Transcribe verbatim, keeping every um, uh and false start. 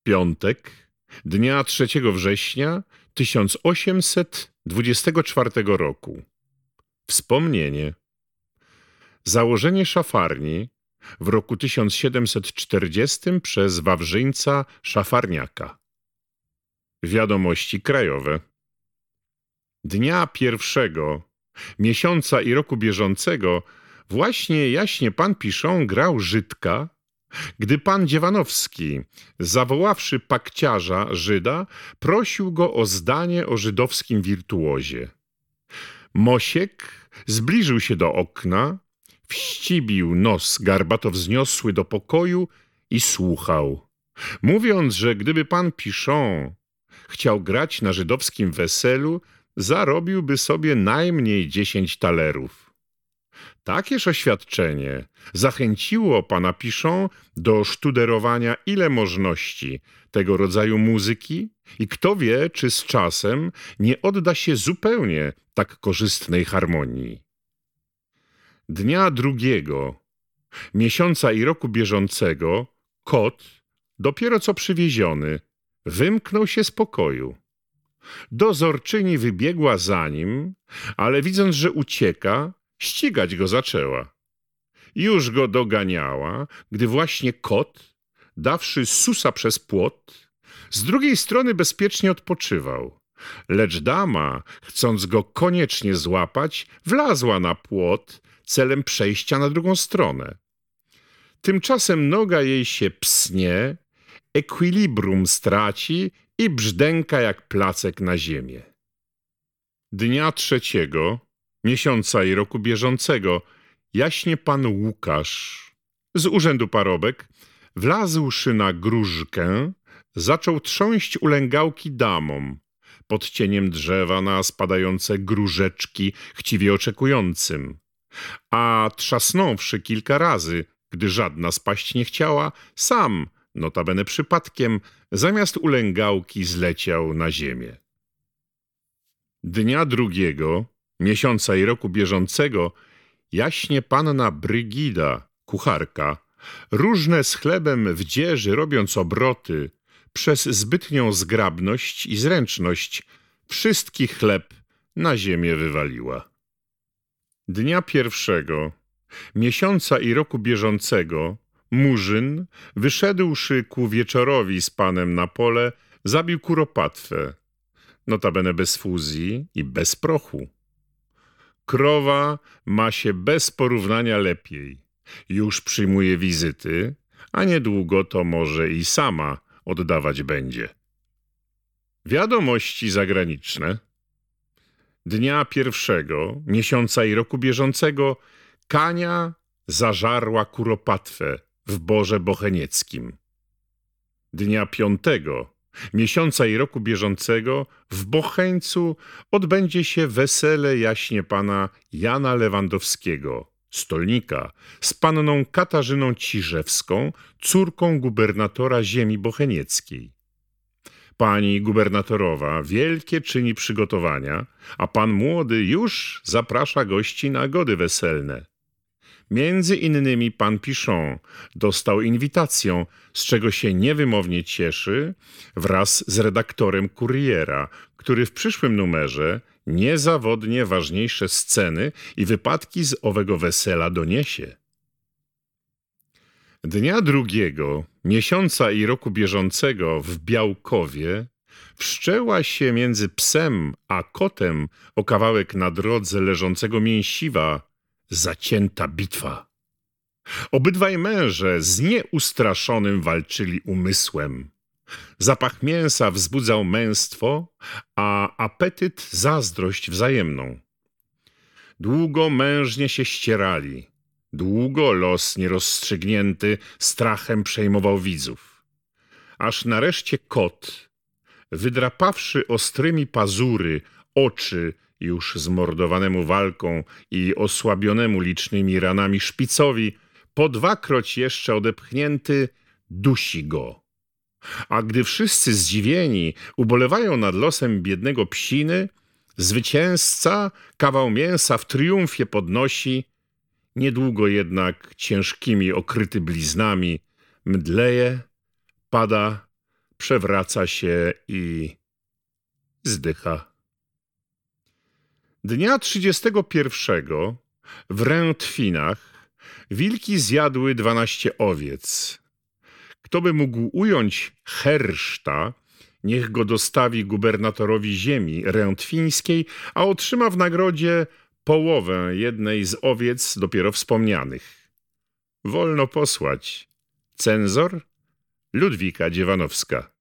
piątek, dnia trzeciego września tysiąc osiemset dwudziestego czwartego roku. Wspomnienie. Założenie szafarni w roku tysiąc siedemset czterdziestym przez Wawrzyńca Szafarniaka. Wiadomości krajowe. Dnia pierwszego, miesiąca i roku bieżącego właśnie jaśnie pan Pichon grał Żydka, gdy pan Dziewanowski, zawoławszy pakciarza Żyda, prosił go o zdanie o żydowskim wirtuozie. Mosiek zbliżył się do okna, wścibił nos garbato wzniosły do pokoju i słuchał, mówiąc, że gdyby pan Pichon chciał grać na żydowskim weselu, zarobiłby sobie najmniej dziesięć talerów. Takież oświadczenie zachęciło pana Pichon do sztuderowania ile możności tego rodzaju muzyki i kto wie, czy z czasem nie odda się zupełnie tak korzystnej harmonii. Dnia drugiego, miesiąca i roku bieżącego, kot, dopiero co przywieziony, wymknął się z pokoju. Dozorczyni wybiegła za nim, ale widząc, że ucieka, ścigać go zaczęła. Już go doganiała, gdy właśnie kot, dawszy susa przez płot, z drugiej strony bezpiecznie odpoczywał. Lecz dama, chcąc go koniecznie złapać, wlazła na płot celem przejścia na drugą stronę. Tymczasem noga jej się psnie, ekwilibrum straci i brzdęka jak placek na ziemię. Dnia trzeciego, miesiąca i roku bieżącego, jaśnie pan Łukasz, z urzędu parobek, wlazłszy na grużkę, zaczął trząść ulęgałki damom, pod cieniem drzewa na spadające grużeczki chciwie oczekującym, a trzasnąwszy kilka razy, gdy żadna spaść nie chciała, sam, notabene przypadkiem, zamiast ulęgałki zleciał na ziemię. Dnia drugiego, miesiąca i roku bieżącego, jaśnie panna Brygida, kucharka, różne z chlebem w dzieży robiąc obroty, przez zbytnią zgrabność i zręczność wszystki chleb na ziemię wywaliła. Dnia pierwszego, miesiąca i roku bieżącego, Murzyn, wyszedłszy ku wieczorowi z panem na pole, zabił kuropatwę, notabene bez fuzji i bez prochu. Krowa ma się bez porównania lepiej. Już przyjmuje wizyty, a niedługo to może i sama oddawać będzie. Wiadomości zagraniczne. Dnia pierwszego, miesiąca i roku bieżącego, Kania zażarła kuropatwę w Borze Bochenieckim. Dnia piątego, miesiąca i roku bieżącego, w Bocheńcu odbędzie się wesele jaśnie pana Jana Lewandowskiego, stolnika, z panną Katarzyną Ciżewską, córką gubernatora ziemi bochenieckiej. Pani gubernatorowa wielkie czyni przygotowania, a pan młody już zaprasza gości na gody weselne. Między innymi pan Pichon dostał inwitację, z czego się niewymownie cieszy, wraz z redaktorem Kuriera, który w przyszłym numerze niezawodnie ważniejsze sceny i wypadki z owego wesela doniesie. Dnia drugiego, miesiąca i roku bieżącego w Białkowie wszczęła się między psem a kotem o kawałek na drodze leżącego mięsiwa zacięta bitwa. Obydwaj męże z nieustraszonym walczyli umysłem. Zapach mięsa wzbudzał męstwo, a apetyt zazdrość wzajemną. Długo mężnie się ścierali, długo los nierozstrzygnięty strachem przejmował widzów. Aż nareszcie kot, wydrapawszy ostrymi pazury oczy już zmordowanemu walką i osłabionemu licznymi ranami szpicowi, po dwakroć jeszcze odepchnięty, dusi go. A gdy wszyscy zdziwieni ubolewają nad losem biednego psiny, zwycięzca kawał mięsa w triumfie podnosi, niedługo jednak ciężkimi okryty bliznami mdleje, pada, przewraca się i zdycha. Dnia trzydziestego pierwszego w Rętwinach wilki zjadły dwanaście owiec. Kto by mógł ująć herszta, niech go dostawi gubernatorowi ziemi rętwińskiej, a otrzyma w nagrodzie połowę jednej z owiec dopiero wspomnianych. Wolno posłać. Cenzor Ludwika Dziewanowska.